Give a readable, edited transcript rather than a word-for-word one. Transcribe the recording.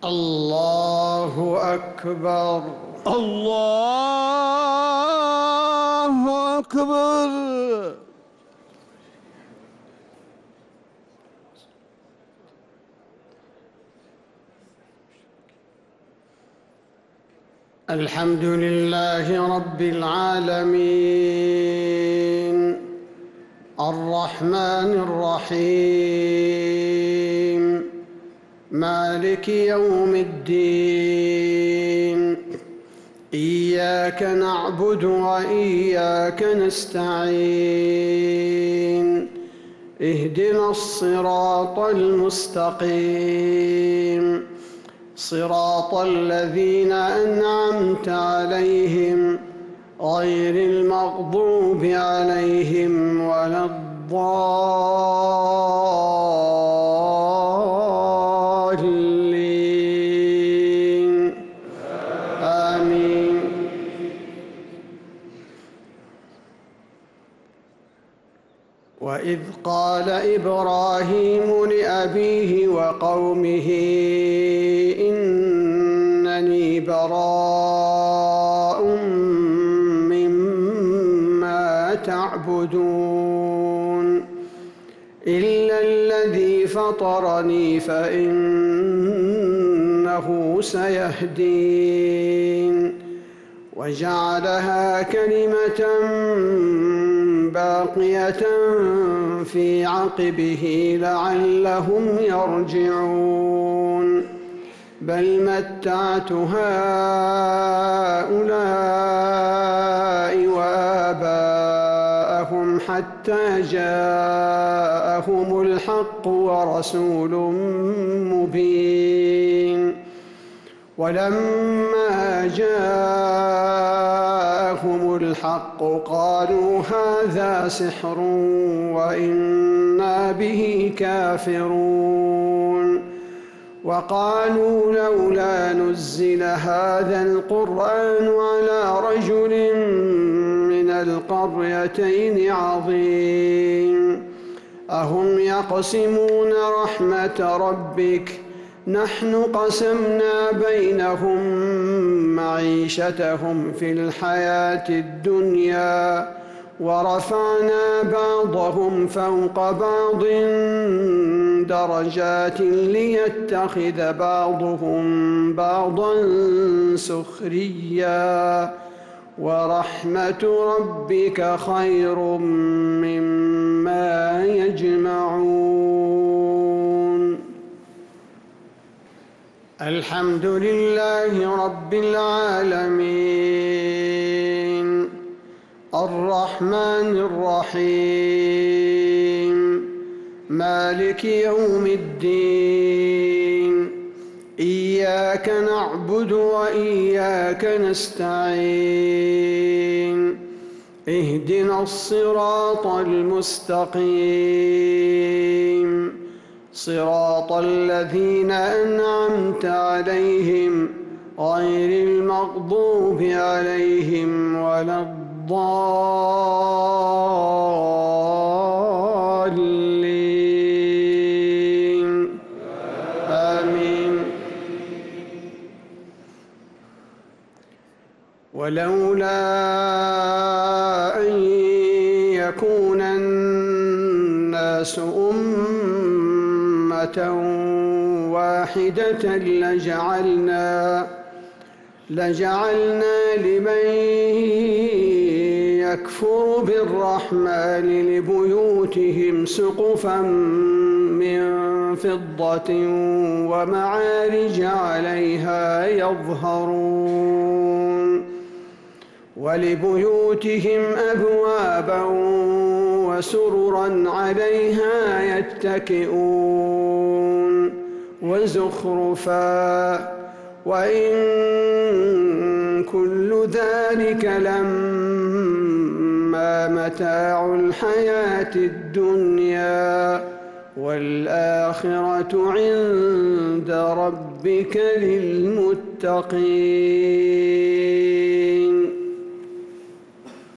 الله أكبر. الله أكبر. الحمد لله رب العالمين الرحمن الرحيم مالك يوم الدين. إياك نعبد وإياك نستعين. اهدنا الصراط المستقيم، صراط الذين أنعمت عليهم غير المغضوب عليهم ولا الضالين. آمين. وإذ قال إبراهيم لأبيه وقومه إنني براء مما تعبدون إلا الذي فطرني فإنه سيهدين. وجعلها كلمة باقية في عقبه لعلهم يرجعون. بل متعت هؤلاء وآباءهم حتى جاءهم الحق ورسول مبين. ولما جاءهم الحق قالوا هذا سحر وإنا به كافرون. وقالوا لولا نزل هذا القرآن على رجل من القريتين عظيم. أهم يقسمون رحمة ربك نحن قسمنا بينهم معيشتهم في الحياة الدنيا ورفعنا بعضهم فوق بعض درجات ليتخذ بعضهم بعضا سخريا ورحمة ربك خير مما يجمعون. الحمد لله رب العالمين الرحمن الرحيم مالك يوم الدين. إياك نعبد وإياك نستعين. اهدنا الصراط المستقيم، صراط الذين أنعمت عليهم غير المغضوب عليهم ولا الضالين. آمين. ولولا أن يكون الناس واحدة لجعلنا لمن يكفر بالرحمن لبيوتهم سقفا من فضة ومعارج عليها يظهرون. ولبيوتهم أبوابا وسررا عليها يتكئون وزخرفا. وإن كل ذلك لما متاع الحياة الدنيا والآخرة عند ربك للمتقين.